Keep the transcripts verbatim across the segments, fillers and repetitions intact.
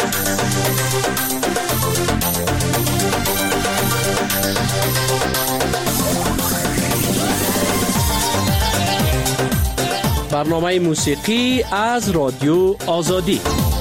برنامه موسیقی از رادیو آزادی.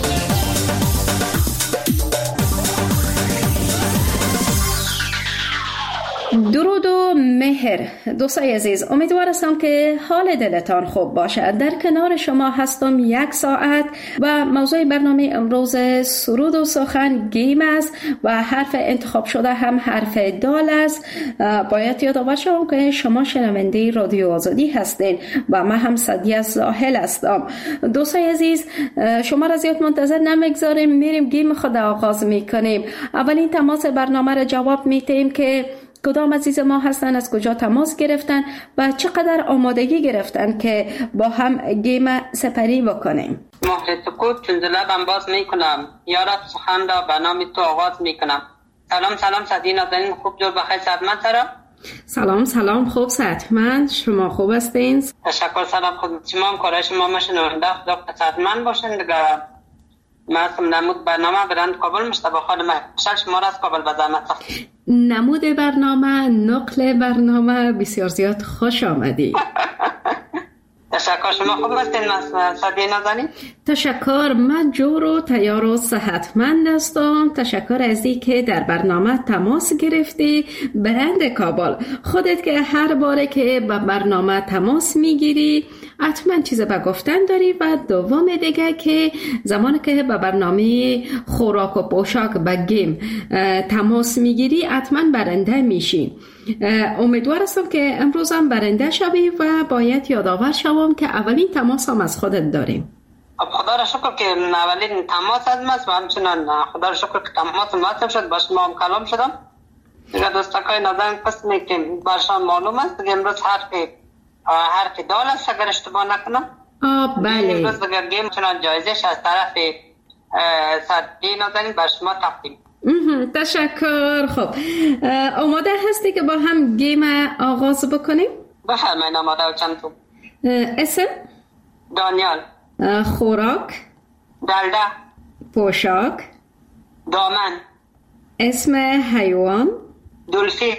درود و مهر دوستای عزیز، امیدوار هستم که حال دلتان خوب باشد. در کنار شما هستم یک ساعت و موضوع برنامه امروز سرود و سخن گیم است و حرف انتخاب شده هم حرف دال است. باید یادآور شوم که شما شنونده رادیو آزادی هستین و من هم سعدیه زاهل هستم. دوستای عزیز، شما را زیاد منتظر نمیگذاریم، میریم گیم خود آغاز میکنیم. اولین تماس برنامه را جواب میدیم که کدام عزیز ما هستن، از کجا تماس گرفتن و چقدر آمادگی گرفتن که با هم گیم سپری بکنیم. محرط کود چندلبم باز میکنم، یارب سخن را به نام تو آغاز میکنم. سلام سلام سعدی نازنین، خوب جور بخیر صحتمند ترا؟ سلام سلام، خوب صحتمند، شما خوب هستین؟ تشکر، سلام خود شما هم کارای شما مشنونده خدا صحتمند باشین دیگه. من نمود برنامه برند کابل مشتبه خانم شک شما را از کابل به زحمت ساخت. نمود برنامه، نقل برنامه، بسیار زیاد خوش آمدی. تشکر، شما خوب هستین سعدی نازنین؟ تشکر، من جور و تیار و صحتمند هستم. تشکر از این که در برنامه تماس گرفتی. برند کابل، خودت که هر باره که به برنامه تماس میگیری حتما چیز به گفتن داری و دوم دیگه که زمانی که به برنامه خوراک و پوشاک به گیم تماس میگیری حتما برنده میشی. امیدوار هستم که امروز هم برنده شوی و باید یادآور شوم که اولین تماس هم از خودت داریم. خدا را شکر که اولین تماس از ماست و همچنان خدا را شکر که تماس موثق شد، با شما هم کلام شدم. دیگه دوستاکای نازنین قسمی که برشان معلوم است که امروز حرف حرف دال است اگر اشتباه نکنم. آه بله. امروز دیگه گیم چنان جایزش از طرف سعدی نازنین بر شما تقدیم. تشکر. خب آماده هستی که با هم گیم آغاز بکنیم؟ بفرمایید. آماده و چند تو. اسم؟ دانیال. خوراک؟ دلده. پوشاک؟ دامن. اسم حیوان؟ دلفین.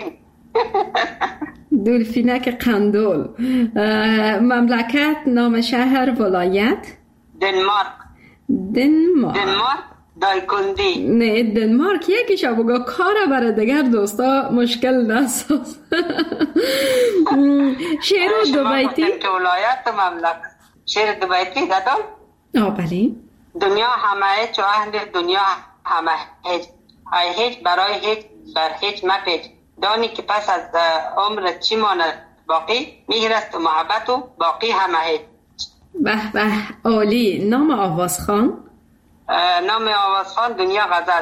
دلفینک قندول. مملکت، نام شهر، ولایت؟ دنمارک. دنمارک. دنمارک دایکندی. نه دنمارک یکیش بگو، کار برای دیگر دوستا مشکل نساز. شعر دو بیتی که ولایت و مملکت. شعر دو بیتی دادم. آه بله. دنیا همه هیچ و اهل دنیا همه هیچ، ای هیچ برای هیچ بر هیچ مپیچ. دانی که پس از عمر چی ماند باقی، میگرست و محبت و باقی همه هیچ. به به عالی. نام آوازخان؟ نام آوازخان دنیا غزل.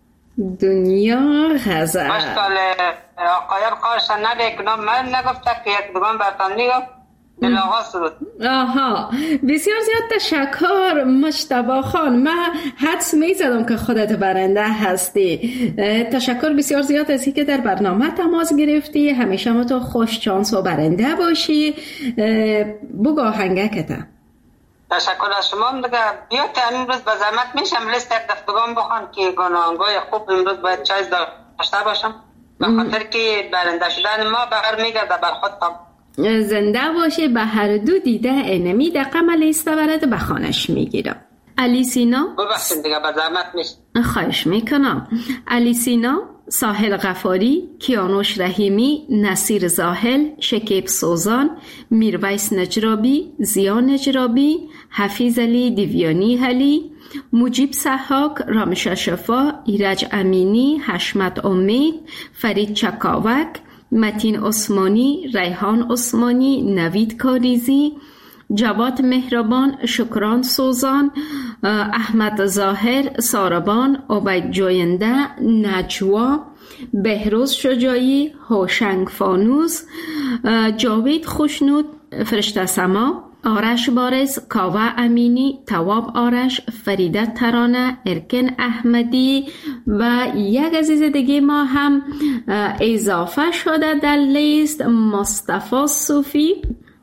دنیا غزل. مشکل آقایان خواهشان نده که نام من نگفته که یک دوگان برتان نگفت دل آقا سرود. آها، بسیار زیاد تشکر مجتبی خان. من حدس میزدم که خودت برنده هستی. تشکر بسیار زیاد از اینکه در برنامه تماس گرفتی. همیشه ما تو خوش چانس و برنده باشی. بگو آهنگکتا. تشکر از شما. دیگه بیا که امروز به زحمت میشم لیست یک دفتگان بخوان که گناهانگای خوب امروز باید چایز داشته باشم به خاطر که برنده شدن ما بغیر میگرده بر خودم. زنده باشه. به هر دو دیده انمی دقم لیست برد به خانش میگیرم. علی سینا. ببخشید دیگه به زحمت میشه. خواهش میکنم. علی سینا، ساحل غفاری، کیانوش رحیمی، نصیر زاهل، شکیب سوزان، میرویس نجرابی، زیا نجرابی، حفیظ علی دیویانی علی، مجیب سحاک، رامشا شفا، ایرج امینی، حشمت امید، فرید چکاوک، متین عثمانی، ریحان عثمانی، نوید کاریزی، جواد مهربان، شکران سوزان، احمد ظاهر، ساربان، عبید جوینده، نجوا، بهروز شجاعی، هوشنگ فانوس، جاوید خوشنود، فرشته سما، آرش بارز، کاوه امینی، تواب آرش، فریده ترانه، ارکن احمدی و یک عزیز دیگه ما هم اضافه شده در لیست، مصطفی صوفی.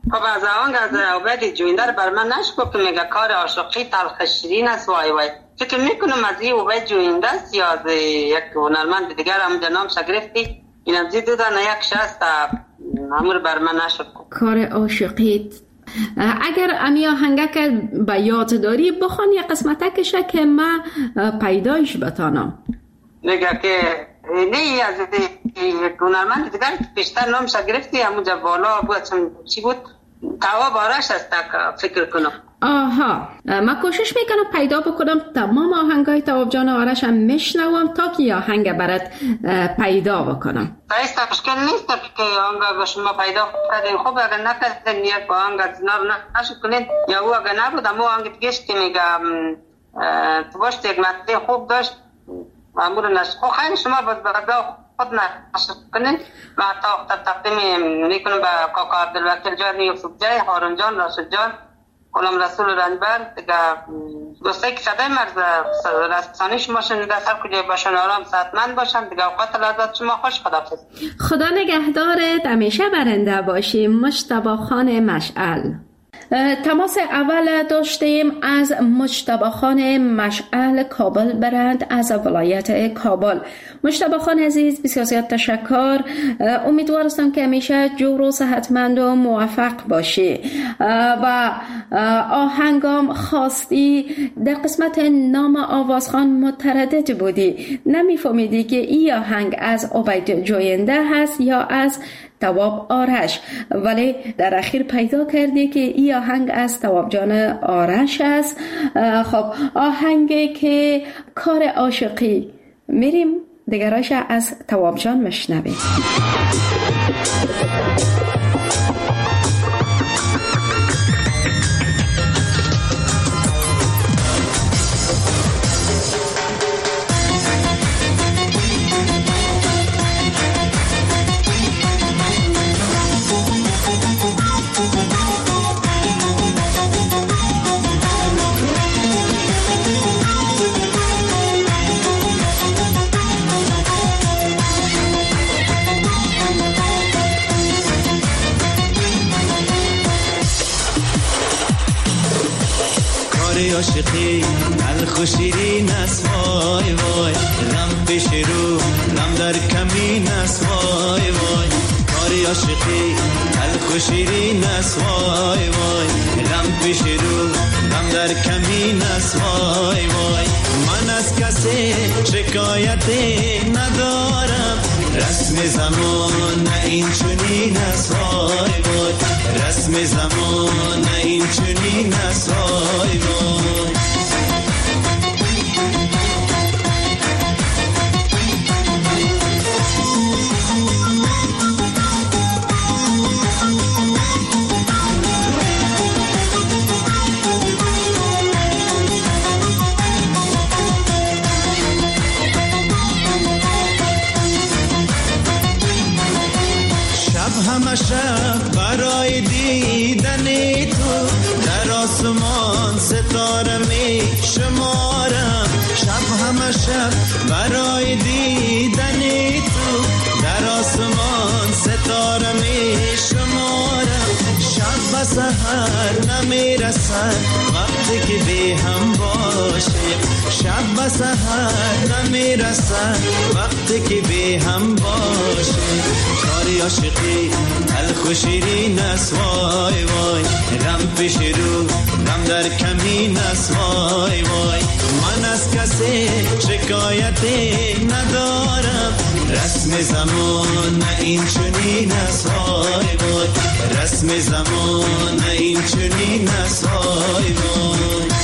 خب از آن از عبید جوینده رو بر من نشکو که میگه کار عاشقی تلخ شیرین است وای وای. فکر میکنم از این عبید جوینده است یا از یک هنرمند دیگر هم جنام شگرفتی این از دو تا یک شخص امور بر من نشد. کار عاشقی اگر امی آهنگک به یاد داری بخوان یک قسمتکشه که من پیدایش بتانم. میگه که نه از هنرمند دیگر بیشتر نام شگرفتی همونجا بالا بود چی بود تواب آرش است فکر کنم. آها من کوشش میکنم پیدا بکنم تمام آهنگای تواب جان آرش هم میشنوم تا که آهنگ برات پیدا بکنم. ایست مشکل نیست که آهنگ به شما پیدا کردین. خب اگر نکردین یک آهنگ از اینا رو نشد کنین یا او اگر نبود اما آهنگ دیگهش که میگم تو باشت یک مطلع خوب داشت امور نشد. خب خیلی شما باید بردا خود نشد کنین و حتی تقدیم میکنم به کاکا عبدالوکیل جان یوسف جای هارون جان راشد جان غلام رسول رنجبر دیگه دوستایی که صدای مرز رسانی شما شنیده سر کجای باشن آرام صحتمند باشن دیگه اوقات لذت شما خوش. خداحافظ. خدا نگهدارت همیشه برنده باشی. مجتبی خان مشعل. تماس اول داشتیم از مجتبی خان مشعل کابل برند از ولایت کابل. مجتبی خان عزیز بسیار زیاد تشکر. امیدوارم که همیشه جور و صحتمند و موفق باشی و آهنگام خواستی در قسمت نام آوازخوان متردد بودی نمیفهمیدی که این آهنگ از عبید جوینده هست یا از تواب آرش ولی در اخیر پیدا کردی که این آهنگ از تواب جان آرش است. خب آهنگی که کار عاشقی میریم دیگراش از تواب جان مشنویم. عاشقی تلخ و شیرین است وای وای غم پیش رو غم در کمین است وای وای کار عاشقی تلخ و شیرین است وای وای غم پیش رو غم در کمین است وای وای من از کسی شکایتی ندارم رسم زمان نه این چنین است وای وای رسم زمان نه این چنین است وای وای شب برای دیدن تو در آسمان ستاره می شمارم شب همه شب برای دیدن تو در آسمان ستاره می شمارم شب و سحر نمی رسد وقتی که بی هم باشیم شب و سحر نمی رسد وقتی که بی هم باشیم کاری عاشقی تلخ و شیرین است وای وای غم پیش رو غم در کمین است وای وای من از کسی شکایتی ندارم رسم زمان نه این چنین است وای وای رسم زمان نه این چنین است وای وای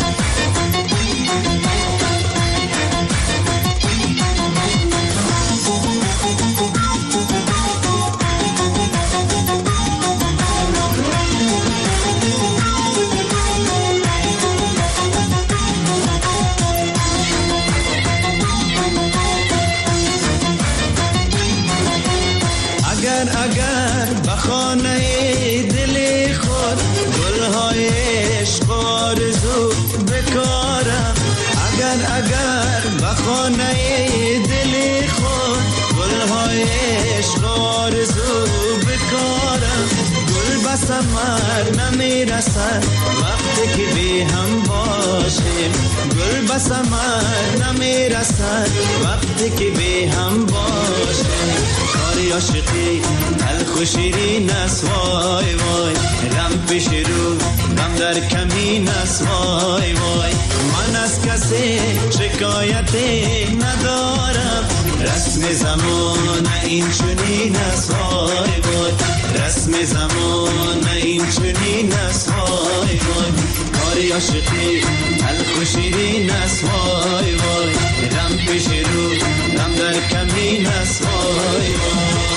اگر به خانه دل خود گلهای عشق آرزو بکارم اگر اگر به خانه دل خود گلهای عشق آرزو بکارم گل به ثمر نمیرسد وقتی که بی هم باشیم، گل به ثمر نمیرسد وقتی که بی هم باشیم. کاری عاشقی تلخ و شیرین است وای وای، غم پیش رو غم در کمین است وای وای. من از کسی شکایتی ندارم، رسم زمان این چنین است وای وای، رسم زمان این چنین است وای وای. کاری عاشقی تلخ و شیرین است وای وای، غم پیش رو غم در کمین است وای وای.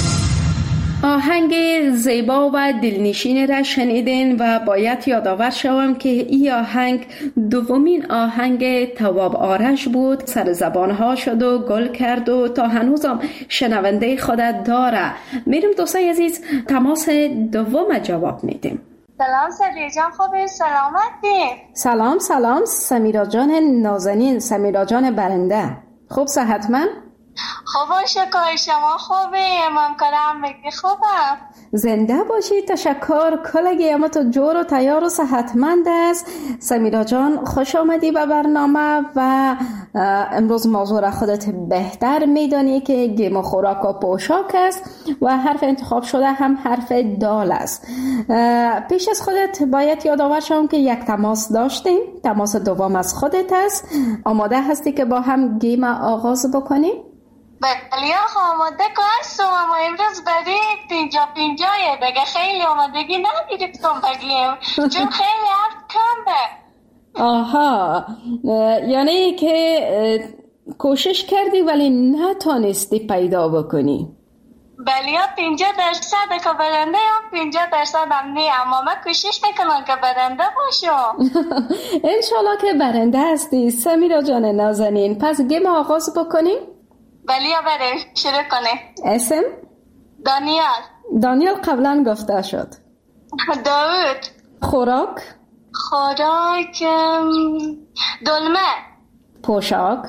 آهنگ زیبا و دلنشین را شنیدین و باید یادآور شوم که این آهنگ دومین آهنگ تواب آرش بود. سر زبانها شد و گل کرد و تا هنوزم شنونده خودت داره. میریم دوستای عزیز تماس دوم جواب میدیم. سلام سمیرا جان، خوبی؟ سلامتی؟ سلام سلام سمیرا جان نازنین، سمیرا جان برنده. خوب صحتمند؟ خوب شکر، شما خوبی؟ امام کرم بگی خوبم. زنده باشی، تشکر. کلگی اما تو جور و تیار و صحتمند است. سمیرا جان خوش آمدی به برنامه و امروز موضوع را خودت بهتر میدانی که گیم و خوراک و پوشاک است و حرف انتخاب شده هم حرف دال است. پیش از خودت باید یادآور شوم که یک تماس داشتیم. تماس دوم از خودت است. آماده هستی که با هم گیم آغاز بکنیم؟ بله آماده که هستم، اما امروز برای پینجا پینجایه بگه خیلی آمادگی ندیرفتم بگیم چون خیلی حرف کمه. آها، یعنی که کوشش کردی ولی نتانستی پیدا بکنی. بله پینجا درصد که برنده هم پینجا درصد هم نی، اما من کوشش میکنم که برنده باشم. انشالله که برنده هستی سمیرا جان نازنین. پس گیم آغاز بکنیم؟ بله بریم شروع کنه. اسم؟ دانیال. دانیال قبلا گفته شد. داود. خوراک؟ خوراک دلمه. پوشاک؟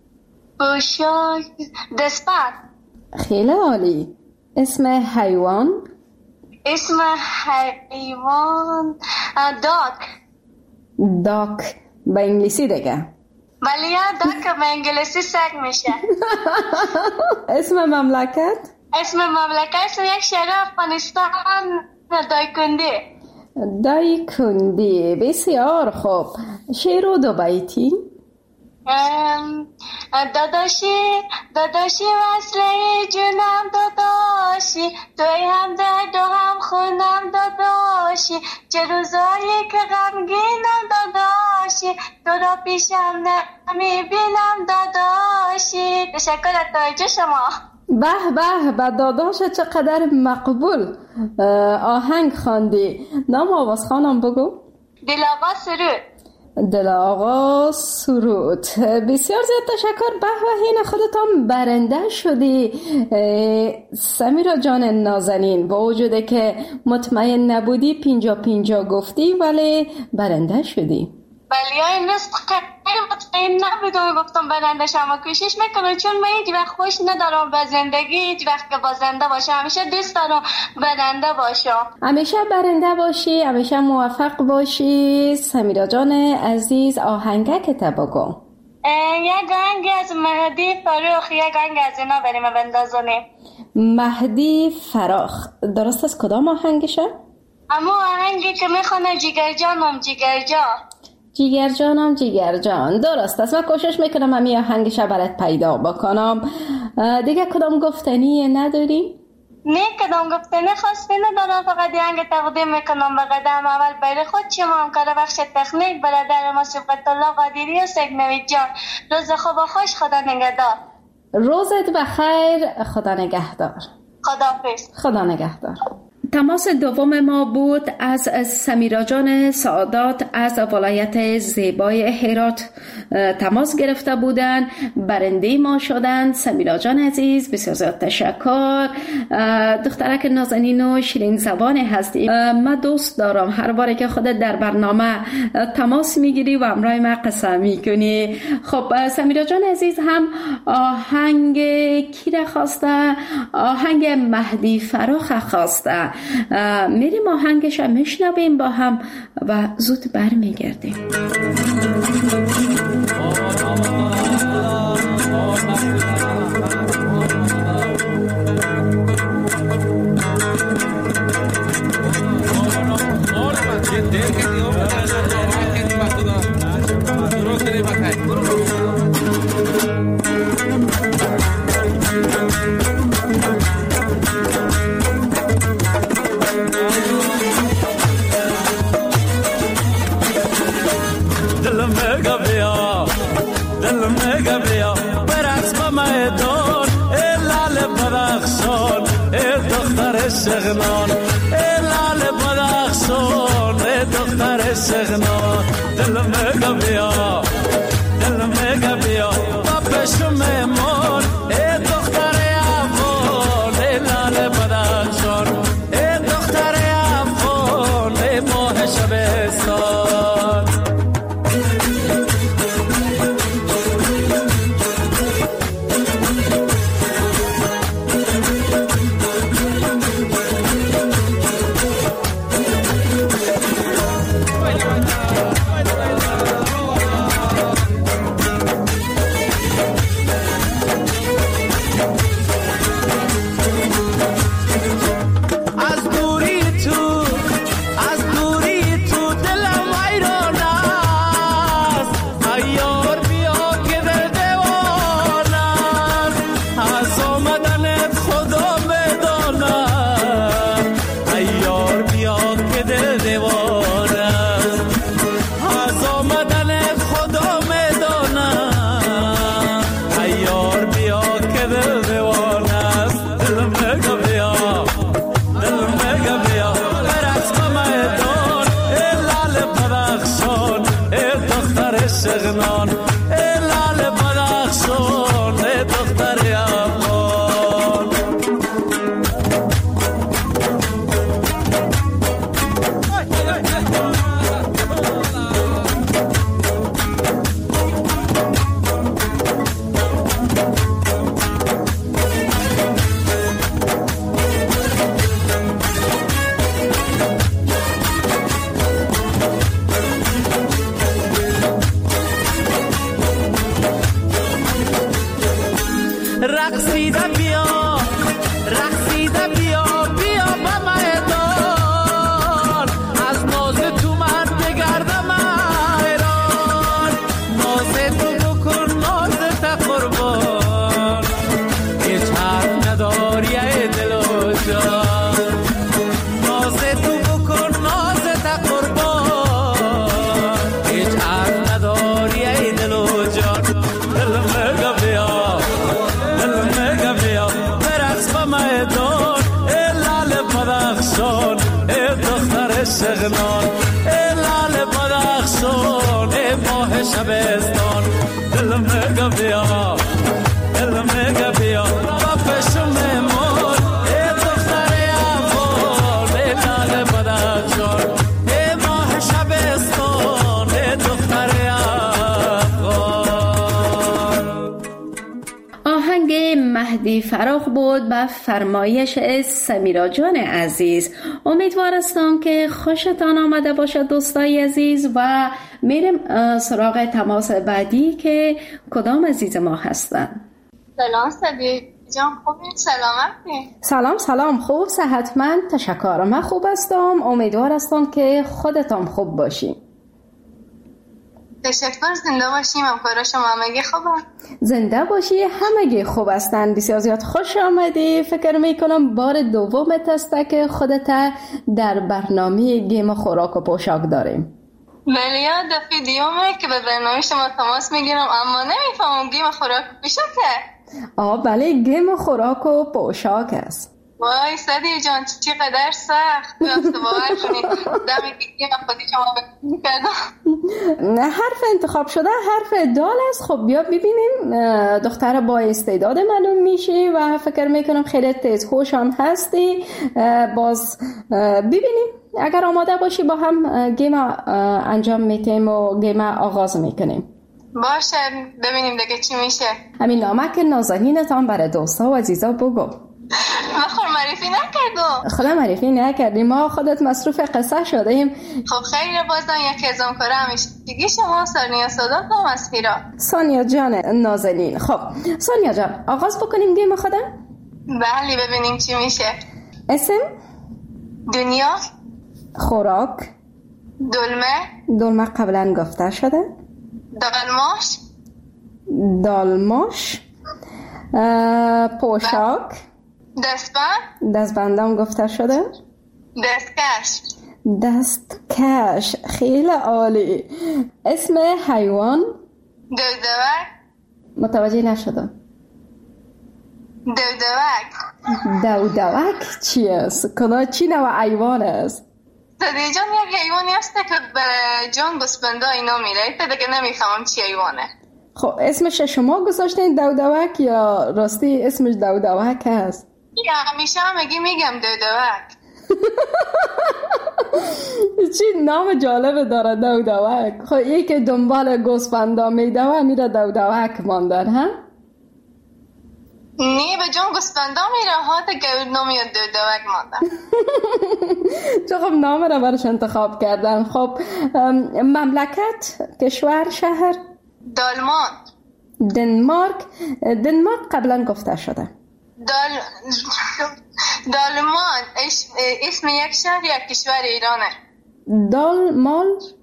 پوشاک دستبند. خیلی عالی. اسم حیوان؟ اسم حیوان داک. داک به انگلیسی دیگه؟ ولی یا داک به انگلیسی سگ میشه. اسم مملکت؟ اسم مملکت یک شهر افغانستان دایکندی. دایکندی بسیار خوب. شعر و دو بیتی؟ داداشی داداشی وصله جونم داداشی، توی هم درد و هم خونم داداشی، چه روزایی که غمگینم داداشی، تو را پیشم نمیبینم داداشی. تشکر از توجه شما. به به به داداش چقدر مقبول آهنگ خواندی. نام آواز خانم بگو. دل آقا سرود. دل آقا سرود. بسیار زیاد تشکر. به به هین خودتان برنده شدی سمیرا جان نازنین. با وجوده که مطمئن نبودی پینجا پینجا گفتی ولی برنده شدی. ولی این روز خیلی مطمئن نبودم گفتم برنده شما. کوشش میکنم چون من هیچ وقت خوش ندارم به زندگی، هیچ وقت که با زنده باشم همیشه دوست دارم برنده باشم. همیشه برنده باشی، همیشه موفق باشی. سمیرا جان عزیز آهنگه که بگو. یک آهنگ از مهدی فراخ، یک آهنگ از اینا بریم بندازونیم. مهدی فراخ درست از کدام آهنگشه؟ اما آهنگی که میخونه جیگر جانم جیگر جان. جیگر جانم جیگر جان درست است. من کوشش میکنم همین آهنگش برات پیدا بکنم. دیگه کدام گفتنی نداری؟ نه کدام گفتنی خاصی ندارم، فقط آهنگ تقدیم میکنم به قدم اول برای خود شما هم کار بخش تکنیک برادر ما صفت الله قادری و سگنوی جان. روز خوب و خوش، خدا نگهدار. روزت بخیر، خدا نگهدار. خداحافظ. خدا نگهدار. تماس دوم ما بود از سمیرا جان سعادت از ولایت زیبای هرات. تماس گرفته بودن، برنده ما شدن. سمیرا جان عزیز بسیار زیاد تشکر. دخترک نازنین و شیرین زبانی هستی. من دوست دارم هر باری که خودت در برنامه تماس میگیری و همراه من قصه میکنی. خب سمیرا جان عزیز هم آهنگ کی را خواسته؟ آهنگ مهدی فراخ خواسته. میریم آهنگش میشنویم با هم و زود برمیگردیم. سغنان لال بدخشان دختر سغنان دل مگا بیا دل مگا بیا بابش میمون دختر افغان لال بدخشان دختر افغان ماه شبستان سغنان لال بدخشان دختر افغان رقصیده بیا رقصیده بیا بیا با میدان از ناز تو من بگردم ایران ناز تو بکن ناز تا قربان هیچ حرف نداری ای دل و جان ناز تو بکن ناز تا قربان هیچ حرف نداری ای دل و جان دل مگا بیا میدان لال بدخشان دختر سغنان لال بدخشان ماه شبستان دل مگا بیا دل مگا بیا بابش میمون دختر افغان لال بدخشان ماه شبستان دختر آهنگ مهدی فراخ بود به فرمایش سمیرا جان عزیز. امیدوارستم که خوشتان آمده باشد دوستای عزیز و میریم سراغ تماس بعدی که کدام عزیز ما هستن. سلام سبی جان، خوبی؟ سلامتی؟ سلام سلام، خوب صحتمند، تشکر. من خوب هستم، امیدوارستم که خودتان خوب باشی. تشکر، زنده باشیم. همکارا شما همگی خوبه؟ زنده باشی، همگی خوب هستند. بسیار زیاد خوش آمدی. فکر میکنم بار دومت است که خودت در برنامه گیم خوراک و پوشاک داریم. بله، یاد دفعه دیومه که به برنامه شما تماس میگیرم اما نمیفهمم گیم خوراک و پوشاکه. آه بله، گیم خوراک و پوشاک است. وای سدی جان چقدر سخت، میافته باور کنید دمی که من خودی شما میکردم. حرف انتخاب شده حرف دال است. خب بیا ببینیم، دختر با استعداد معلوم میشی و فکر میکنم خیلی تیز هوشم هستی. باز ببینیم اگر آماده باشی با هم گیم انجام میتیم و گیم آغاز میکنیم. باشه، ببینیم دیگه چی میشه. همین نامک نازنینتان برای دوستا و عزیزا بگو. ما خود معرفی نکردم. خدا معرفی نکردیم، ما خودت مصروف قصه شدیم. خب خیلی بازم یکی از همکاره همیشگی شما سانیا صادق هم از هیرا. سانیا جان نازنین. خب سانیا جان آغاز بکنیم گیم خودم؟ بله ببینیم چی میشه. اسم؟ دنیا. خوراک؟ دلمه. دلمه قبلا گفته شده. دالماش. دالماش. پوشاک. دستبند. دستبندم گفته شده. دستکش. دستکش. خیلی عالی. اسم حیوان؟ دودوک. متوجه نشدم. دودوک. دودوک چی است؟ کدام چی نوع حیوان است؟ صدیق جان یک حیوانی هست که به جان گوسفندا اینا میره. تا دیگه نمیفهمم چی حیوانه. خب اسمش شما گذاشتین دودوک یا راستی اسمش دودوک هست؟ یا همیشه هم میگی میگم دودوک. چی نام جالب داره دودوک. خب یکی که دنبال گوسفندا میدوه میره دودوک ماندن ها؟ نه به جان گوسفندا میره ها تا که نمیاد دودوک ماندن. چه خب نام را برش انتخاب کردن. خب مملکت، کشور، شهر؟ دالمان. دنمارک. دنمارک قبلا گفته شده. دال دالمان اسم یک شهر یا کشور ایرانه. دالمان.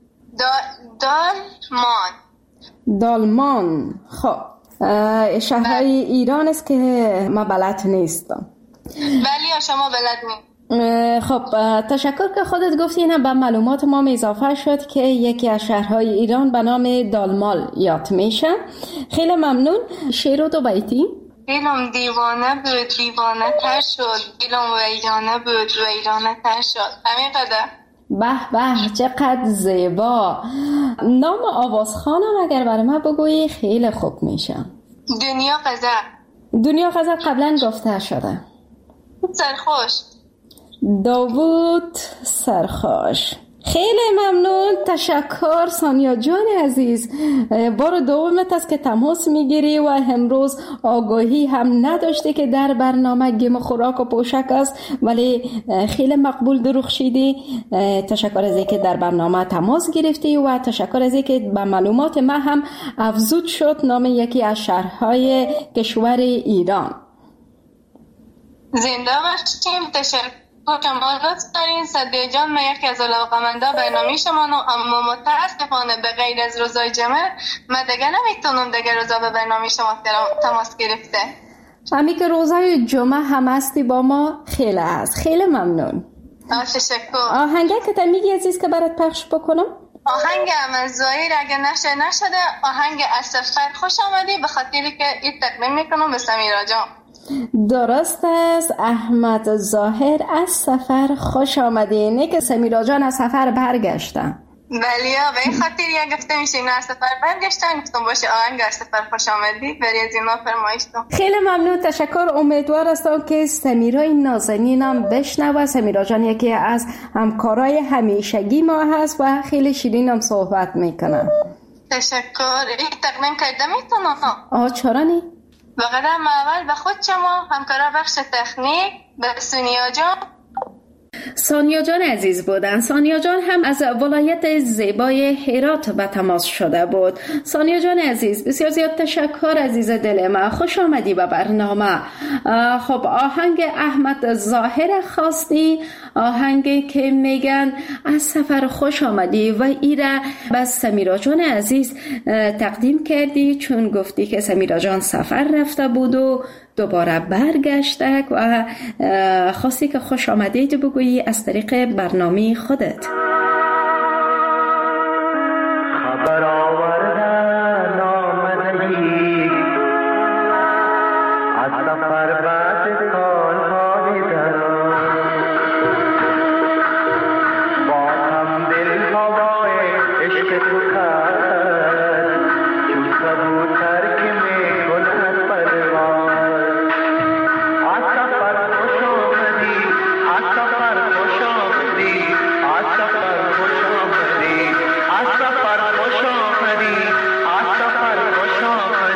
دالمان. دالمان. خب شهرهای ایران است که ما بلد نیستم. ولی شما بلد نیست. خب تشکر که خودت گفتی. اینم به معلومات ما اضافه شد که یکی از شهرهای ایران به نام دالمال یاد میشه. خیلی ممنون. شعر و دو بیتی. دلم دیوانه بود دیوانه تر شد، دلم ویرانه بود ویرانه تر شد. همین قدر. به به چقدر زیبا. نام آوازخانم اگر برای من بگویی خیلی خوب میشه. دنیا غزل. دنیا غزل قبلا گفته شده. سرخوش. داوود سرخوش. خیلی ممنون. تشکر سانیا جان عزیز. بار دومت است که تماس میگیری و امروز آگاهی هم نداشتی که در برنامه گیم خوراک و پوشک است، ولی خیلی مقبول درخشیدی. تشکر از اینکه در برنامه تماس گرفتی و تشکر از اینکه به معلومات ما هم افزود شد نام یکی از شهرهای کشور ایران. زنده باشیم. تشکر شما لطف دارین. صدیق جان من یکی از علاقه‌مندا برنامه شما، اما متاسفانه به غیر از روزای جمعه من دیگه نمیتونم دیگه روزا به برنامه شما تماس گرفته. همین که روزای جمعه هم هستی با ما خیلی هست. خیلی ممنون. تشکر. آهنگه که تا میگی عزیز که برات پخش بکنم؟ آهنگ امل ظاهر اگه نشه نشده آهنگ از سفر خوش آمدی، به خاطری که این تقدیم میکنم به سمیرا جان. درست است. احمد ظاهر از سفر خوش آمدی. نه که سمیرا جان از سفر برگشتن. بله به این خاطر یا گفته میشه نه از سفر برگشتن، گفتم باشه آهنگ از سفر خوش آمدی بری از اینا فرمایش دم. خیلی ممنون. تشکر. امیدوار هستم که سمیرای نازنین هم بشنوه. سمیرا جان یکی از همکارای همیشگی ما هست و خیلی شیرین هم صحبت میکنن. تشکر. این تقدیم کرده میتونم؟ آه چرا نی؟ به قدم اول به خود شما همکارا بخش تکنیک، به سونیا جان. سانیا جان عزیز بودن. سانیا جان هم از ولایت زیبای هرات به تماس شده بود. سانیا جان عزیز بسیار زیاد تشکر عزیز دل من. خوش آمدی به برنامه. خب آهنگ احمد ظاهر خواستی، آهنگی که میگن از سفر خوش آمدی و ایره بس سمیرا جان عزیز تقدیم کردی، چون گفتی که سمیرا جان سفر رفته بود و دوباره برگشته و خواستی که خوش آمدید بگویی از طریق برنامه خودت. خبر آوردن آمدی از سفر بعد سالهای دران، با هم دل هوای عشق تو کرد، چون کبوتر که می کند پروان. از سفر خوش آمدی، از سفر خوش آمدی، از سفر خوش آمدی، از سفر خوش آمدی، از سفر خوش آمدی.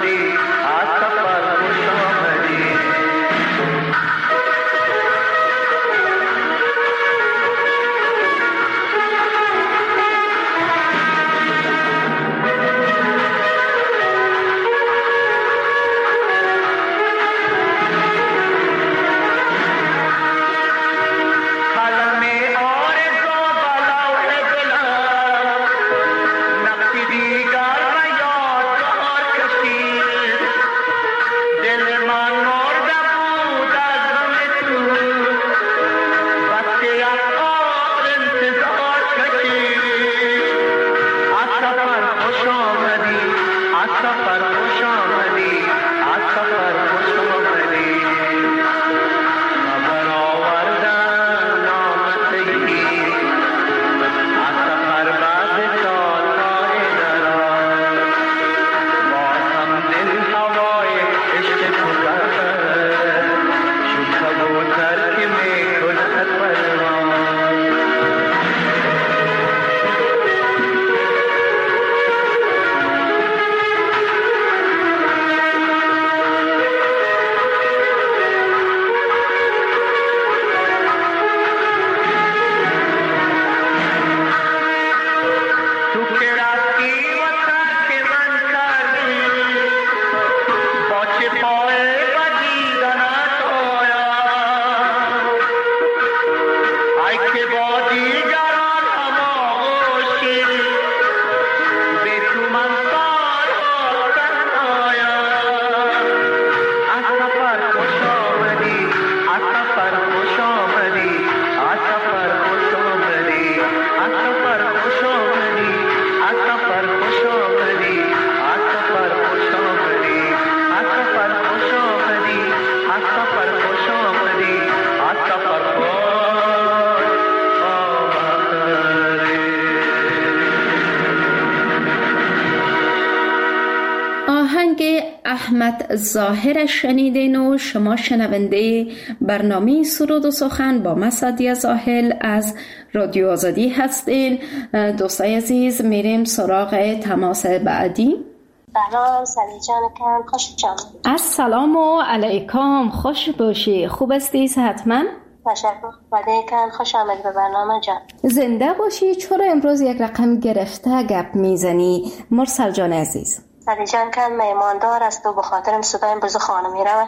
احمد ظاهر شنیدین و شما شنونده برنامه سرود و سخن با من سعدیه ظاهر از رادیو آزادی هستین. دوستای عزیز میریم سراغ تماس بعدی. سلام سعدیه جان کن، خوش جان. السلام علیکم، خوش باشی، خوب هستی؟ صحتمند؟ تشکر. وعلیکم، خوش آمد به برنامه جان. زنده باشی. چرا امروز یک رقم گرفته گپ میزنی مرسل جان عزیز؟ سعدیه جان کن میماندار است و بخاطرم صدایم بزو خانه میره.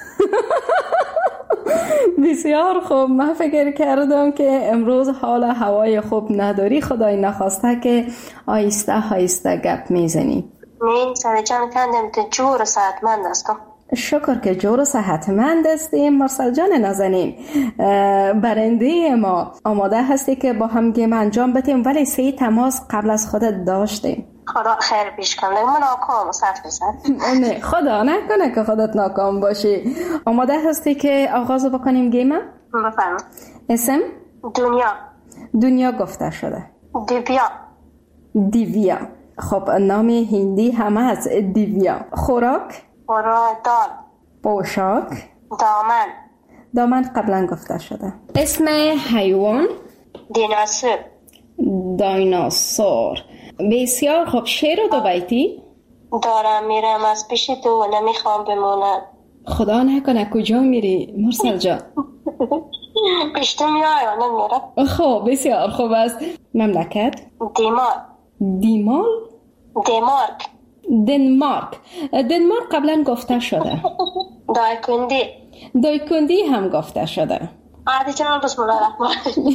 بسیار خوب. من فکر کردم که امروز حال هوای خوب نداری، خدای نخواسته که آیسته آیسته گپ میزنی. نه سعدیه جان کندم تو جور و صحتمند هستم. شکر که جور و صحتمند هستیم. مرسل جان نازنین، برنده ما آماده هستی که با هم گیم انجام بدیم، ولی سه تماس قبل از خودت داشتیم. خدا خیر پیش کنه. من ناکام و صد فیصد. نه خدا نکنه که خودت ناکام باشی. آماده هستی که آغاز بکنیم گیم؟ بفرمایید. اسم؟ دنیا. دنیا گفته شده. دیویا. دیویا. خب نام هندی هم هست دیویا. خوراک؟ خوراک دال. پوشاک؟ دامن. دامن قبلا گفته شده. اسم حیوان؟ دیناسور. دایناسور. بسیار خب. شعر و دو بیتی؟ دارم میرم از پیش تو و نمیخوام بمونم. خدا نکنه کجا میری مرسل جان؟ پیش تو میای و نمیرم. خب بسیار خوب است. مملکت؟ دیمار. دیمال؟ دنمارک. دنمارک. دنمارک قبلا گفته شده. دایکندی. دایکندی هم گفته شده. عادی جان بسم الله الرحمن.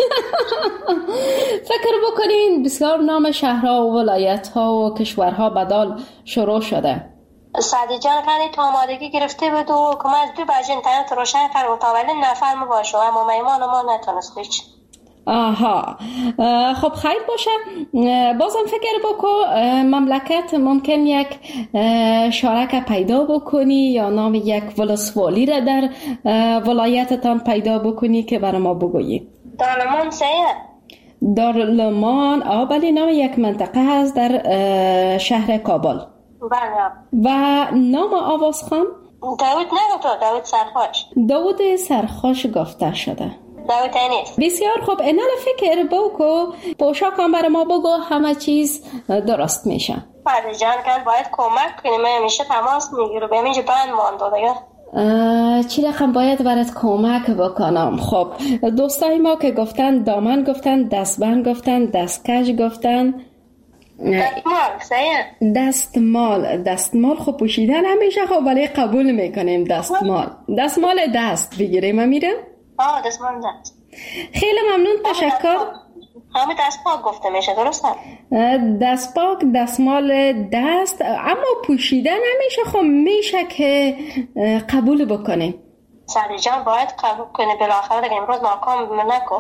فکر بکنین بسیار نام شهرها و ولایتها و کشورها بدال شروع شده. سعدیه جان کنی تو آمادگی گرفته بود و که من از دو بجه اینترنت روشن کرد و تاولی نفرم باشه، اما میمان ما نتونست هیچ. آها خب خیر باشه. بازم فکر بکن مملکت ممکن یک شارک پیدا بکنی یا نام یک ولسوالی را در ولایتتان پیدا بکنی که برای ما بگویی. دارلمان سیه؟ دارلمان آبلی نام یک منطقه هست در شهر کابل. بله. و نام آوازخان؟ داود نگفت. داود سرخوش. داود سرخوش گفته شده. داود انیس. بسیار خوب. اینال فکر بکو پوشاک هم برای ما بگو، همه چیز درست میشه. سعدیه جان کن باید کمک کنیم. من همیشه تماس میگیرم به اینجا بند مانده دیگه. چی رقم باید برات کمک بکنم؟ خب دوستای ما که گفتن دامن گفتن، دستبند گفتن، دستکش گفتن، دستمال. سیه دستمال. دستمال خب پوشیدن همیشه خب ولی قبول میکنیم. دستمال دستمال دست بگیریم میره. آه دستمال دست. خیلی ممنون. تشکر. همه دستپاک گفته میشه درسته؟ دستپاک دستمال دست، اما پوشیدن همیشه خب میشه که قبول بکنیم. سعدیه جان باید قبول کنی بالاخره دیگه امروز ناکام نکن.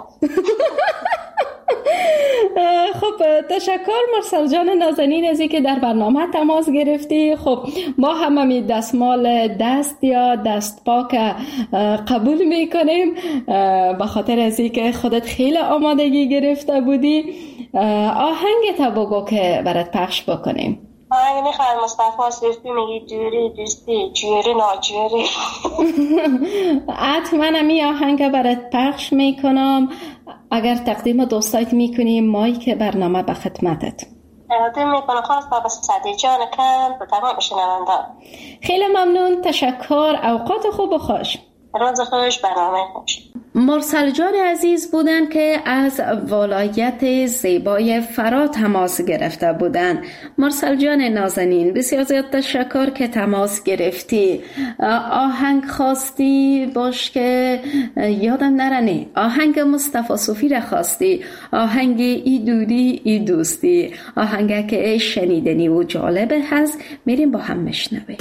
خب تشکر مرسل جان نازنین از اینکه در برنامه تماس گرفتی. خب ما هم همی دستمال دست یا دست پاک قبول میکنیم به خاطر از اینکه خودت خیلی آمادگی گرفته بودی. آهنگ تا بگو که برات پخش بکنیم. آهنگ میخواد مصطفی صرفی میگی جوری دوستی جوری ناجوری. حتما همی آهنگ برات پخش میکنم. اگر تقدیم دوستایت میکنیم مایک برنامه به خدمتت. تقدیم میکنم خاص بابا سعدیه جان کن به تمام شنونده. خیلی ممنون. تشکر. اوقات خوب و خوش. روز خوش، برنامه خوش. مرسل جان عزیز بودن که از ولایت زیبای فرا تماس گرفته بودن. مرسل جان نازنین بسیار زیاد تشکر که تماس گرفتی. آهنگ خواستی باش که یادم نرنه. آهنگ مصطفی صوفی را خواستی. آهنگ ای دودی ای دوستی. آهنگ که شنیدنی و جالبه هست. میریم با هم مشنویم.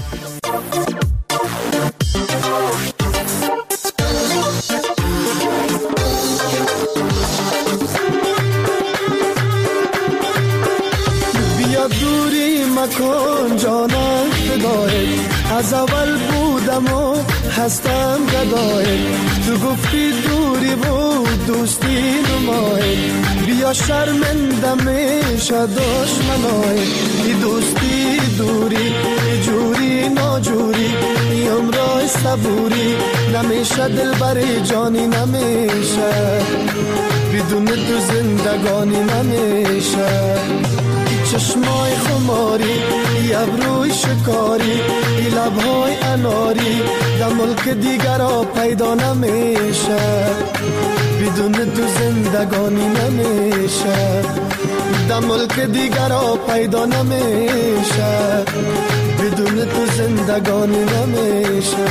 دوری مکن جانم فدایت، از اول بودم و هستم گدای، تو گفتی دوری بود دوستی نمای، بیا شرمنده میشه دشمنای، ای دوستی دوری ای جوری ناجوری، ای عمرای صبوری نمیشه دل بری جانی نمیشه، بدون تو زندگانی نمیشه، چشمای خماری ای ابروی شکاری ای لبهای اناری در ملک دیگر ها پیدا نمیشه، بدون تو زندگانی نمیشه، در ملک دیگر ها پیدا نمیشه، بدون تو زندگانی نمیشه.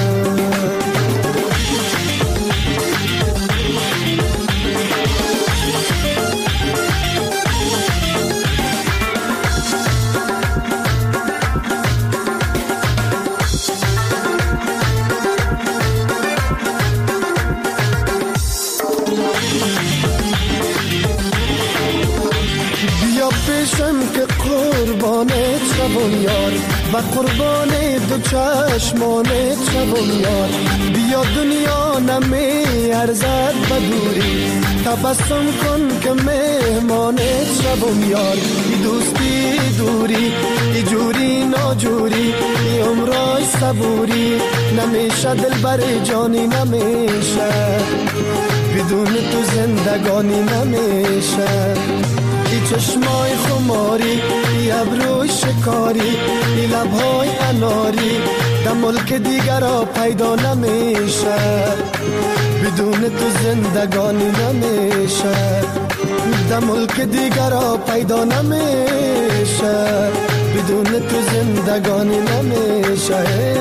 پیشم که قربانت شوم یار، و قربان دو چشمانت شوم یار، بیا دنیا نمی ارزد بدوری، تبسم کن که مهمانت شوم یار، ای دوستی دوری ای جوری ناجوری، ای عمرای صبوری نمیشه دل بر جانی نمیشه، بدون تو زندگانی نمیشه، ای چشمای خماری ای ابروی شکاری ای لبهای اناری در ملک دیگر ها پیدا نمیشه، بدون تو زندگانی نمیشه، در ملک دیگر ها پیدا نمیشه، بدون تو زندگانی نمیشه.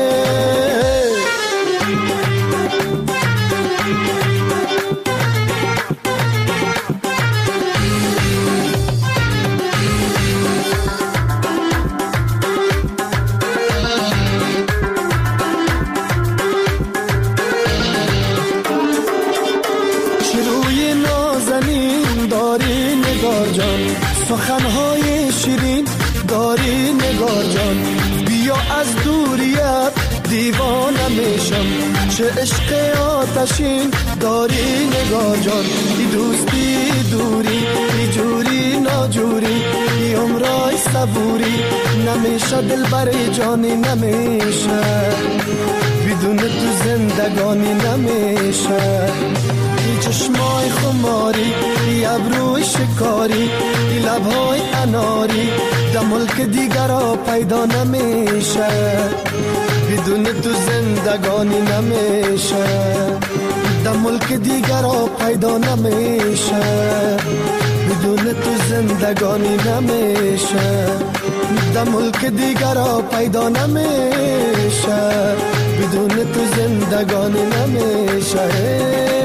سخنهای شیرین داری نگار جان، بیا از دوریت دیوانه میشم، چه عشق آتشین داری نگار جان، ای دوستی دوری ای جوری ناجوری، ای عمرای صبوری نمیشه دل بر جانی نمیشه، بدون تو زندگانی نمیشه، ای چشمای خماری ای ابروی شکاری ای لبهای اناری در ملک دیگر ها پیدا نمیشه، بدون تو زندگانی نمیشه، در ملک دیگر ها پیدا نمیشه، بدون تو زندگانی نمیشه، در ملک دیگر ها پیدا نمیشه، بدون تو زندگانی نمیشه.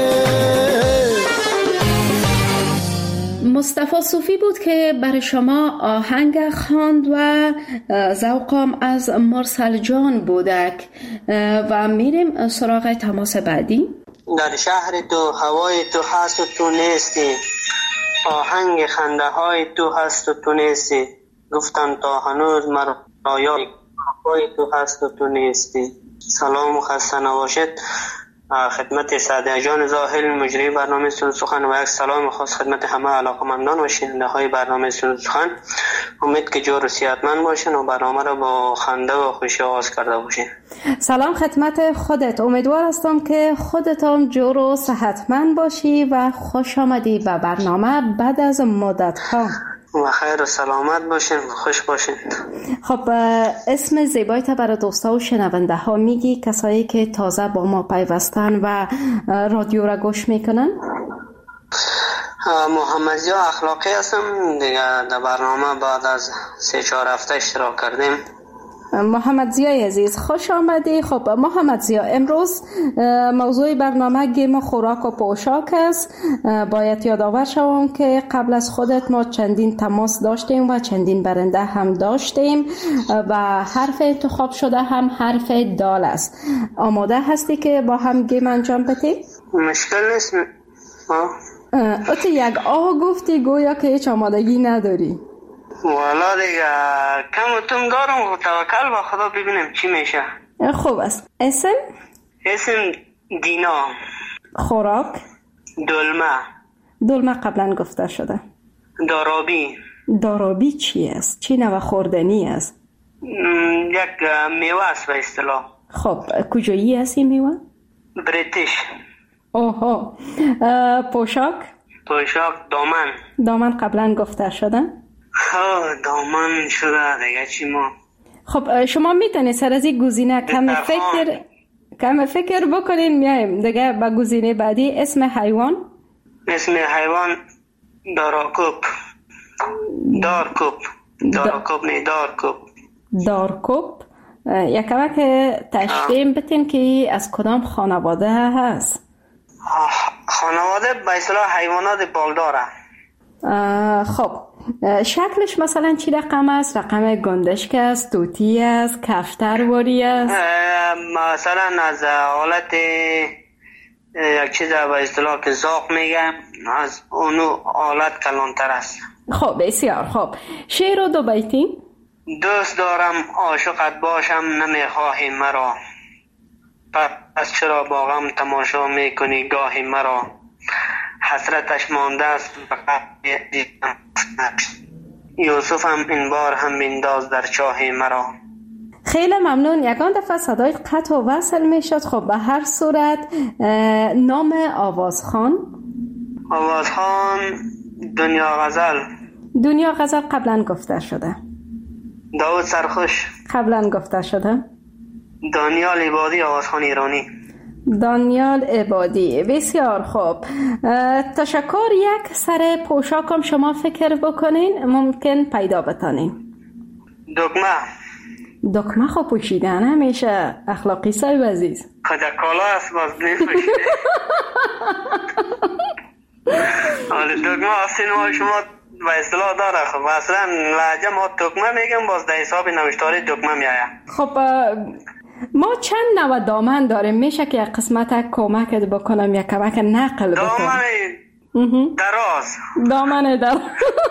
مصطفی صوفی بود که برای شما آهنگ خواند و ذوقم از مرسل جان بودک و میریم سراغ تماس بعدی. در شهر تو هوای تو هست و تو نیستی، آهنگ خنده های تو هست و تو نیستی، گفتم تا هنوز مرا رایای تو هست و تو نیستی. سلام و خسته نباشید خدمت سعدیه جان زاهل مجری برنامه سون سخن و یک سلام خاص خدمت همه علاقمندان و شنونده های برنامه سون سخن. امید که جور و صحتمند باشین و برنامه را با خنده و خوشی آغاز کرده باشین. سلام خدمت خودت، امیدوار هستم که خودتان جور و صحتمند باشی و خوش آمدی به برنامه بعد از مدت ها. و خیر و سلامت باشین، خوش باشین. خب اسم زیبایت برای دوستا و شنونده ها میگی، کسایی که تازه با ما پیوستن و رادیو را گوش میکنن؟ محمدزیا اخلاقی هستم دیگه، در برنامه بعد از سه چهار هفته اشتراک کردیم. محمد زیای عزیز خوش آمدی. خب محمد زیا، امروز موضوع برنامه گیم و خوراک و پوشاک است. باید یادآور شوم که قبل از خودت ما چندین تماس داشتیم و چندین برنده هم داشتیم و حرف انتخاب شده هم حرف دال است. آماده هستی که با هم گیم انجام بدی؟ مشکل نیست. ات یک آه گفتی گویا که هیچ آمادگی نداری. والا دیگه کم و تم دارم و توکل با خدا ببینیم چی میشه. خوب است. اسم؟ اسم دینا. خوراک؟ دلمه. دلمه قبلا گفته شده. دارابی. دارابی چی است؟ چی نوع خوردنی است؟ یک میوه است به اصطلاح. خب کجایی است این میوه؟ بریتیش. اوه. پوشاک؟ پوشاک دامن. دامن قبلا گفته شده؟ ها دامن شده دیگه چی ما. خب شما میتونید سر از این گزینه کم فکر کم فکر بکنین میایم دیگه به گزینه بعدی. اسم حیوان؟ اسم حیوان داراکوب. دارکوب. داراکوب نه دارکوب. دارکوب. یک کمک تشخیص بتین که از کدام خانواده هست؟ خانواده به اصطلاح حیوانات بالداره. خب شکلش مثلا چی رقم است؟ رقم گندشک است، طوطی است، کفترواری است؟ مثلا از حالت یک چیز به اصطلاح که زاق میگم از اونو حالت کلانتر است. خب بسیار خب. شعر و دو بیتی؟ دوست دارم عاشقت باشم نمیخواهی مرا، پس چرا با غم تماشا میکنی گاهی مرا، حسرتش مانده است فقط دیدم یوسفم این بار هم بنداز در چاه مرا. خیلی ممنون. یکان دفعه صدای قطع و وصل میشد. خب به هر صورت نام آوازخوان؟ آوازخوان دنیا غزل. دنیا غزل قبلا گفته شده. داود سرخوش قبلا گفته شده. دانیال عبادی آوازخوان ایرانی. دانیال عبادی. بسیار خوب. تشکر. یک سر پوشاکم شما فکر بکنین ممکن پیدا بتانین. دکمه. دکمه خب پوشیدن همیشه اخلاقی صاحب عزیز. خدا کالا است باز نمیشه. حالا دکمه آسین شما به اصطلاح داره. خب اصلا لهجه ما دکمه میگم باز در حساب نوشتاری دکمه میآید. خب ما چند نوع دامن داریم. میشه که یک قسمت کمکت بکنم یک کمک نقل بکنم؟ دامن دراز. دامن دراز.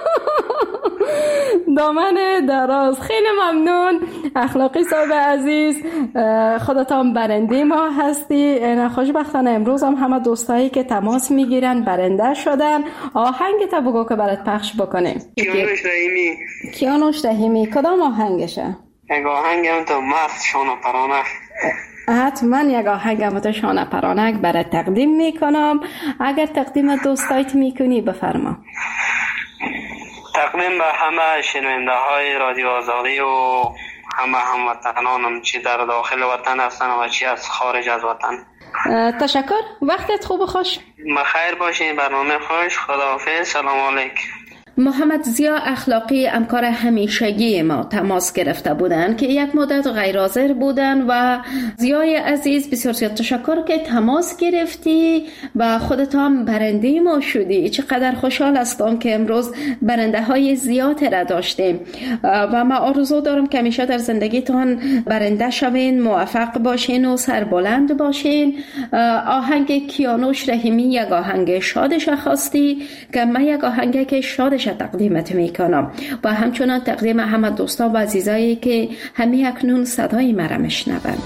دامن دراز. خیلی ممنون اخلاقی صاحب عزیز. خودتان برنده ما هستی. خوشبختانه امروز هم همه دوستایی که تماس میگیرن برنده شدن. آهنگ تا بگو که برات پخش بکنیم. کیانوش رحیمی. کیانوش رحیمی. کدام آهنگشه؟ یک آهنگم تو مست شانه پرانک. حتما یک آهنگم تو شانه پرانک برای تقدیم میکنم. اگر تقدیم دوستایت میکنی بفرما. تقدیم به همه شنونده های رادیو آزادی و همه هموطنانم چی در داخل وطن هستن و چی از خارج از وطن. تشکر. وقتت خوب و خوش. بخیر باشین. برنامه خوش. خداحافظ. سلام علیکم. محمد ضیا اخلاقی همکار همیشگی ما تماس گرفته بودند که یک مدت غیر حاضر بودند و ضیای عزیز بسیار زیاد تشکر که تماس گرفتی و خودت هم برنده ما شدی. چقدر خوشحال هستم که امروز برنده های زیاد را داشتیم و من آرزو دارم که همیشه در زندگیتان برنده شوین، موفق باشین و سربلند باشین. آهنگ کیانوش رحیمی یک آهنگ شادش خواستی که من یک آهنگ که شادش تقدیمت میکنم و همچنان تقدیم همه دوستا و عزیزایی که همین اکنون صدای مرا میشنوند.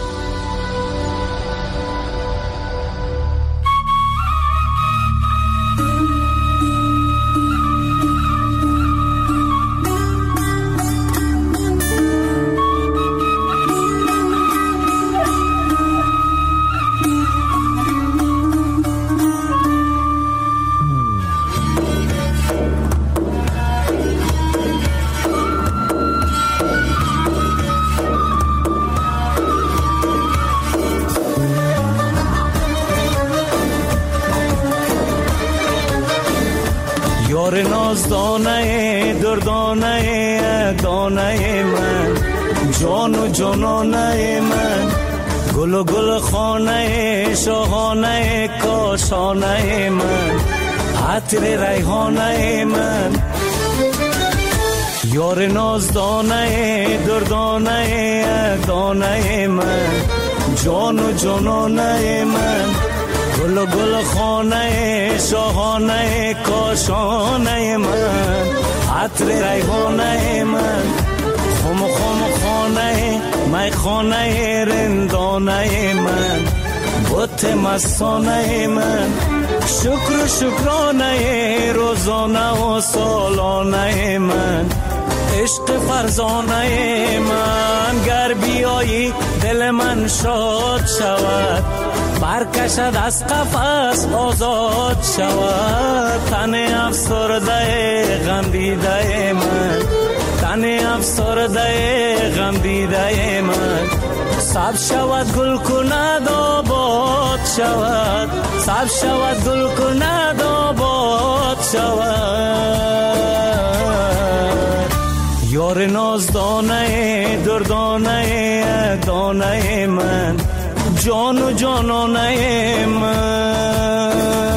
یار نازدانه دردانه دانه من، جان و جانانه من، گل و گل خانه شاهانه کاشانه من، عطر ریحانه من. یار نازدانه دردانه دانه من، جان و جانانه من، گل و گل خانه شاهانه کاشانه من، عطر ریحانه من، خم خم خانه می خانه رندانه من بت مستانه من شکر شکرانه روزانه و سالانه من عشق فرزانه من گر بیایی دل من شاد شود برکشد از قفس آزاد شود تن افسرده غم دیده من تن افسرده غم دیده من سب شود گل کند آباد شود سب شود گل کند آباد شود یار نازدانه دردانه دانه من جان و جانانه من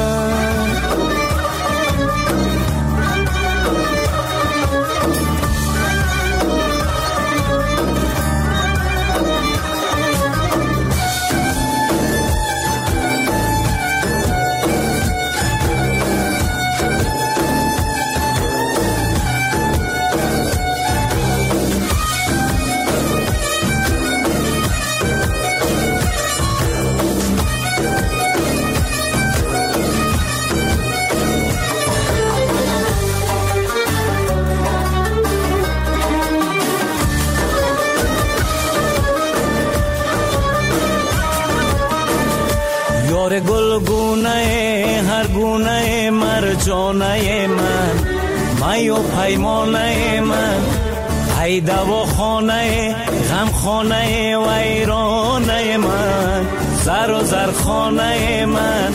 گلگونه هر گونه مرجانه من می و پیمانه من ای دوا خانه غم خانه ویرانه من زر و زر خانه من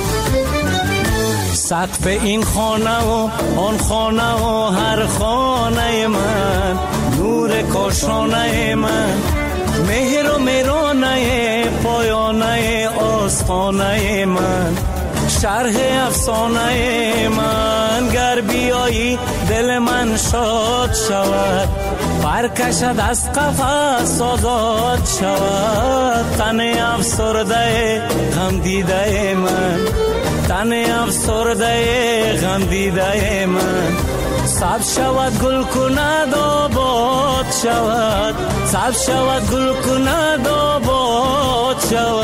سقف این خانه و آن خانه و هر خانه من نور کاشانه من مهر و مهرانه پایانه آستانه من شرح افسانه من گر بیایی دل من شاد شود برکشد از قفس آزاد شود تن افسرده غم دیده من تن افسرده غم دیده من سب شود گل کند آباد شود سب شود گل کند آباد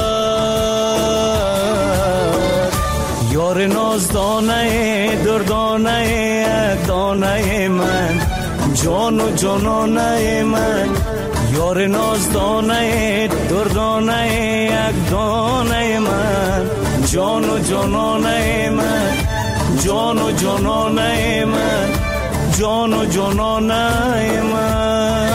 شود یار نازدانه دردانه دانه من جان و جانانه من یار نازدانه دردانه یک دانه من جان و جانانه من جان و جانانه من جان و جانانه من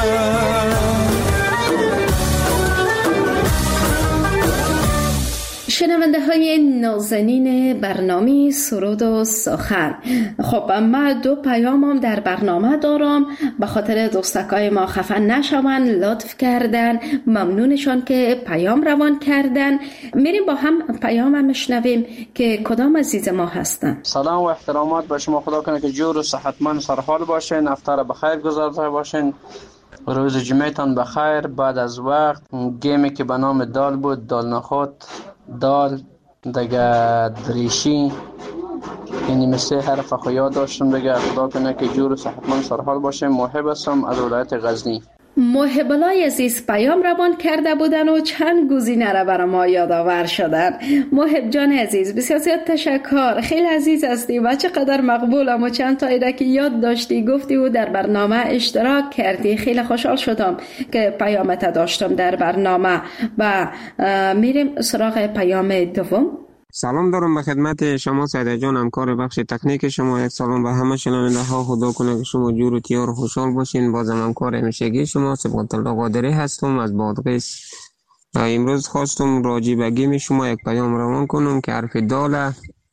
شنونده های نازنین برنامه سرود و سخن، خب من دو پیامم در برنامه دارم. به خاطر دوستکای ما خفن نشون لطف کردن، ممنونشان که پیام روان کردن. میریم با هم پیام میشنویم که کدام عزیز ما هستن. سلام و احترامات به شما، خدا کنه که جور و صحتمند سرحال باشین، افطار بخیر گذارده باشین، روز جمعتان بخیر. بعد از وقت گیمی که به نام دال بود، دال نخود، دال دیگه دریشی، یعنی مثل حرف خو یاد داشتم دیگه. خدا کنه که جور و صحتمند سرحال باشیم. محب هستم از ولایت غزنی. محب الله عزیز پیام روان کرده بودن و چند گزینه را برای ما یادآور شدن. محب جان عزیز بسیار زیاد تشکر، خیلی عزیز هستی و چقدر مقبولم و چند تا ایده که یاد داشتی گفتی و در برنامه اشتراک کردی. خیلی خوشحال شدم که پیامت داشتم در برنامه. و میریم سراغ پیام دوم. سلام دارم به خدمت شما سیده جان، همکار بخش تکنیک شما. یک سلام به همه شنونده ها. خدا کنه که شما جور و تیار و خوشحال باشین. بازم همکار همیشگی شما صبغت الله قادری هستم از بادغیس. امروز خواستم راجع به گیم شما یک پیام روان کنم که حرف دال.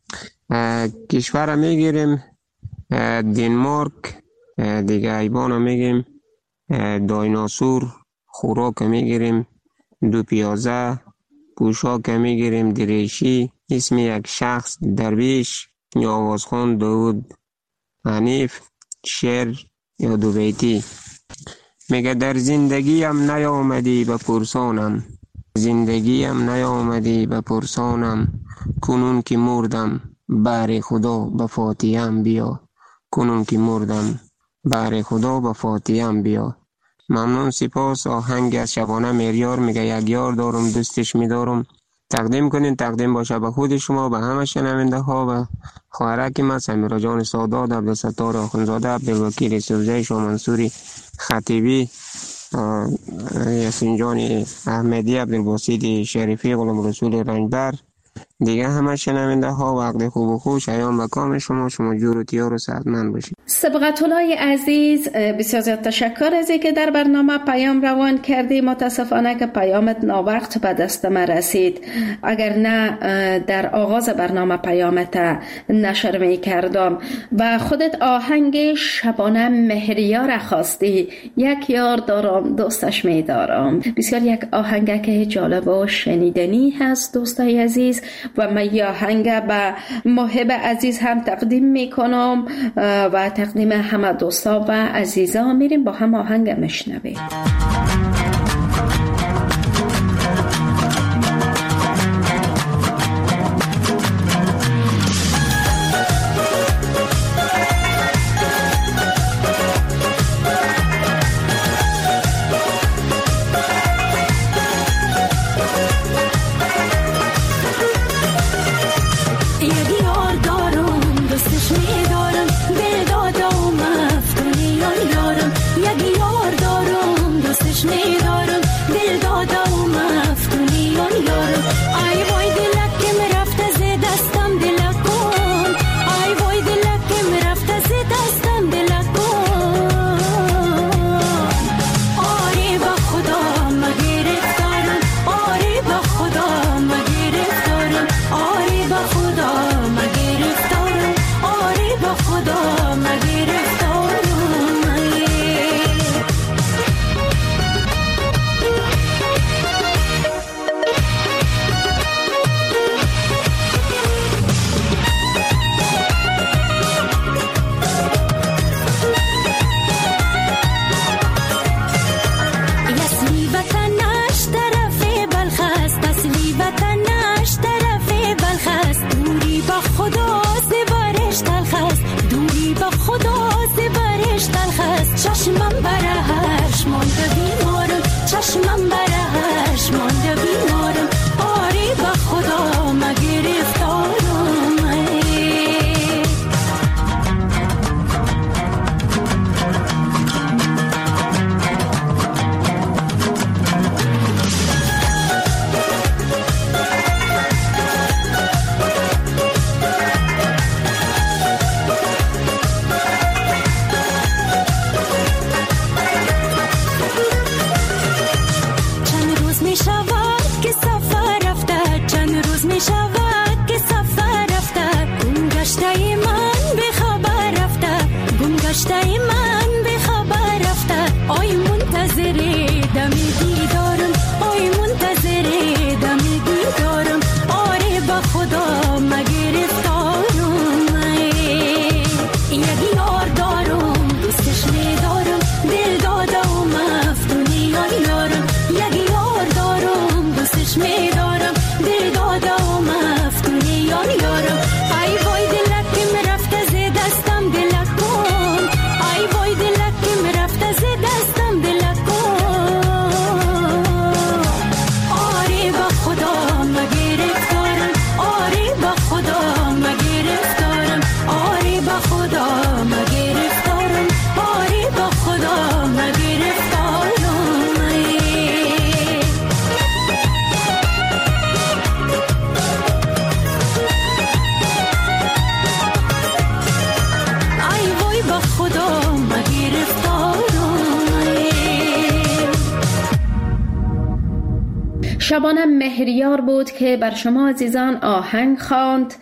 کشور میگیریم دنمارک، دیگه حیوان میگیم دایناسور، خوراک میگیریم دو پیازه، پوشاک میگیریم دریشی، اسم یک شخص درویش یا آوازخوان داود حنیف، شعر یا دو بیتی. میگه در زندگیم نیامدی بپرسانم، زندگیم نیامدی بپرسانم، کنون که مردم بر خدا به فاتحه‌ام بیا، کنون که مردم بر خدا به فاتحه‌ام بیا. ممنون، سپاس. آهنگ از شبانه مهریار میگه یک یار دارم دوستش میدارم تقدیم کنین. تقدیم باشه به خود شما، به همه شنونده ها و خواهرک ما سمیرا جان سادات، عبدالستار آخونزاده، عبدالوکیل سوزه، شاه منصوری خطیبی، یاسین جان احمدی، عبدالباسط شریفی، غلام رسول رنجبر، دیگه همه شنونده ها وقت خوب و خوش ایام و کام شما شما جور و تیار و صحتمند باشید. سبقت الله عزیز، بسیار زیاد تشکر از اینکه در برنامه پیام روان کردی. متاسفانه که پیامت ناوقت به دست ما رسید، اگر نه در آغاز برنامه پیامت نشر می کردم. و خودت آهنگ شبانه مهریار خواستی، یک یار دارم دوستش می دارم. بسیار یک آهنگ که جالب و شنیدنی هست دوستای عزیز و من این آهنگ به محب عزیز هم تقدیم می کنم و تقدیم همه دوستا و عزیزا. میریم با هم آهنگ مشنویم. شبانه مهریار بود که بر شما عزیزان آهنگ خواند.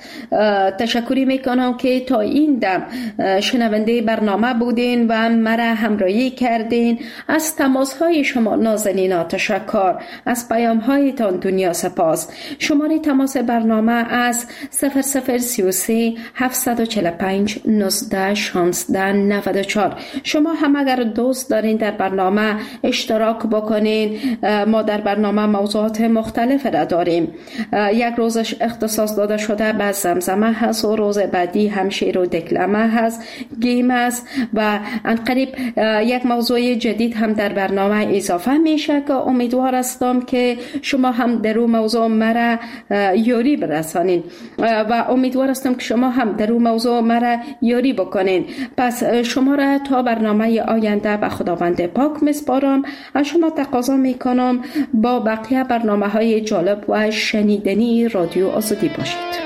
تشکری میکنم که تا این دم شنونده برنامه بودین و مرا همراهی کردین. از تماس های شما نازنینا تشکر، از پیام هایتان دنیا سپاس. شماره تماس برنامه از صفر صفر سی و سه هفتصد و چهل و پنج نوزده شانزده نود و چهار. شما هم اگر دوست دارین در برنامه اشتراک بکنین، ما در برنامه موضوع موضوعات مختلف را داریم. یک روزش اختصاص داده شده به زمزمه هست و روز بعدی هم شعر و دکلمه هست، گیم است و انقریب یک موضوع جدید هم در برنامه اضافه میشه که امیدوار هستم که شما هم در اون موضوع مرا یاری برسانین و امیدوار هستم که شما هم در اون موضوع مرا یاری بکنین. پس شما را تا برنامه آینده به خداوند پاک میسپارم. از شما تقاضا میکنم با بقیه برنامه های جالب و شنیدنی رادیو آزادی باشید.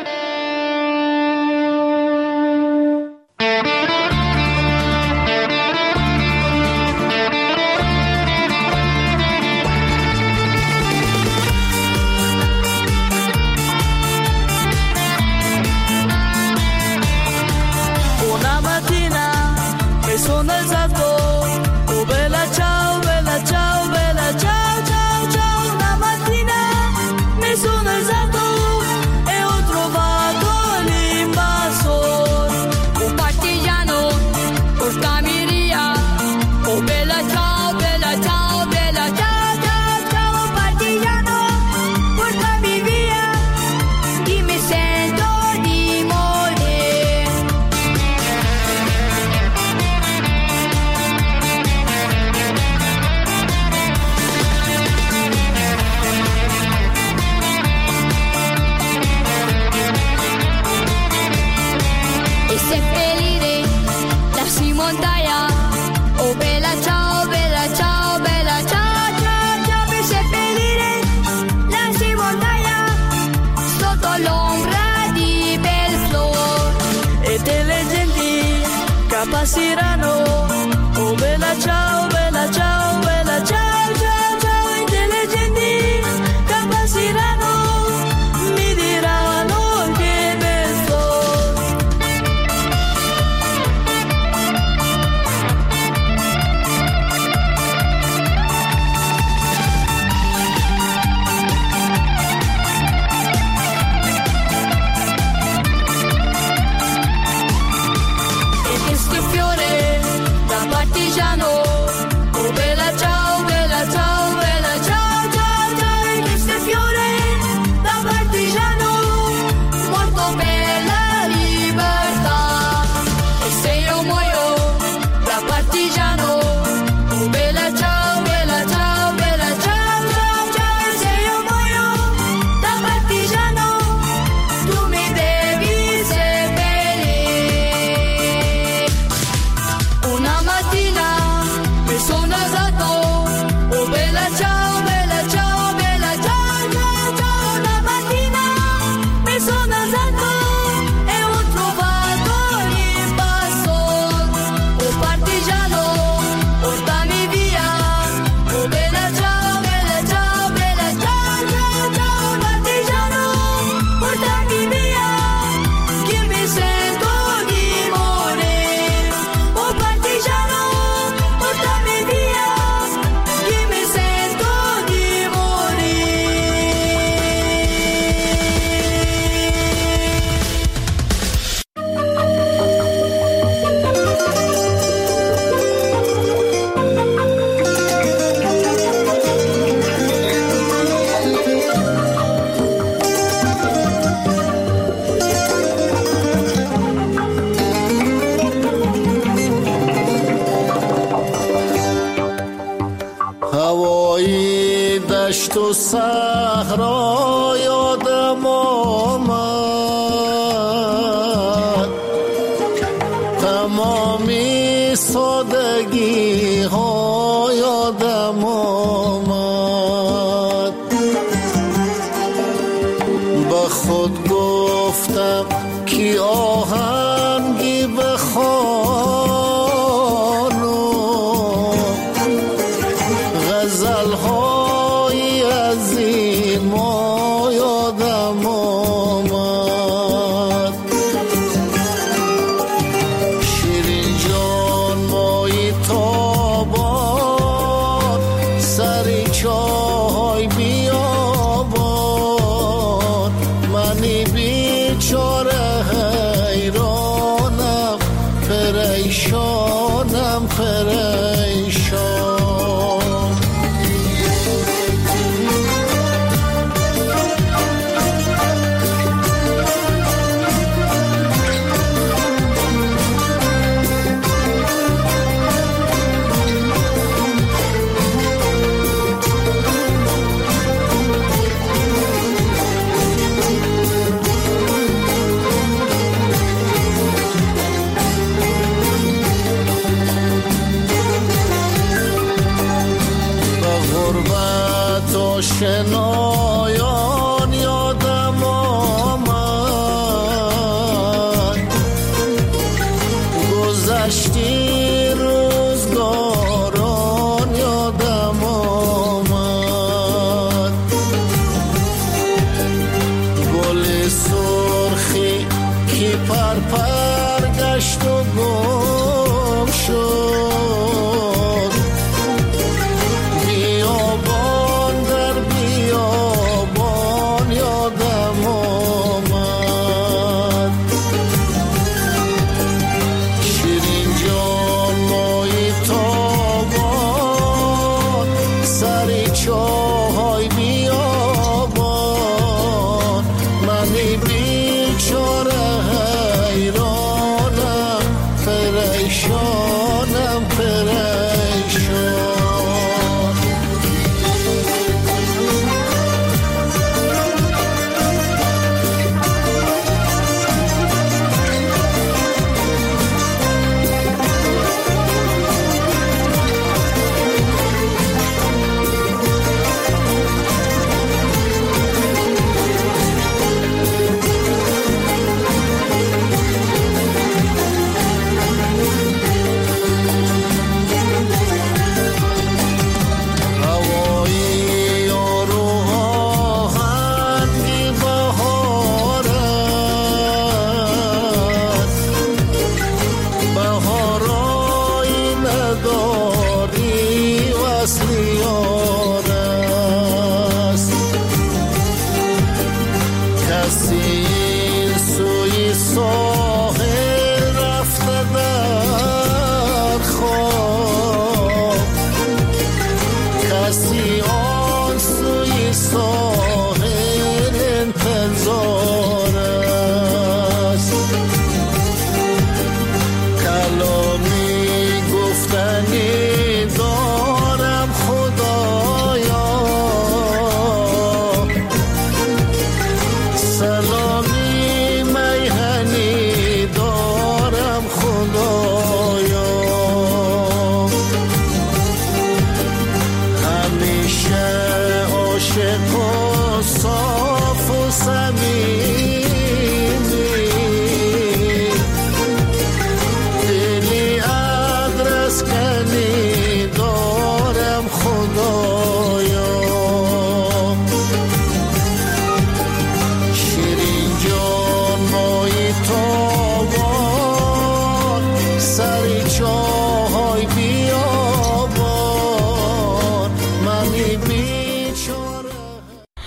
Sirano, oh bella ciao, bella ciao, bella ciao, ciao, ciao, intelligenti, Capasirano, mi diranno che bel تو صحرا یادم آمد، تمامی سادگی ها یادم آمد. به خود گفتم کی آهنگی بخوانم، غزل ها ما یادم آمد. شیرین جان مایی تابان، سری چای بیابان، منی بیچاره حیرانم، پر خدایان یادم آمد، گذشتی روزگاران یادم آمد، گل سرخی که پرپر گشت و گم شد، بیابان در بیابان یادم آمد، شیرین جان مای تابان سر چاهای بیابان، منی بیچاره حیرانم پریشانم پریشان. هوایی یارو آهنگی بهار است، بهارایی نداری وصل یار است، کسی این سوی ساحل رفته در خواب، کسی آن سوی ساحل انتظار است، کلامی گفتنی دارم خدایا، سلامی میهنی دارم خدایا، همیشه عاشق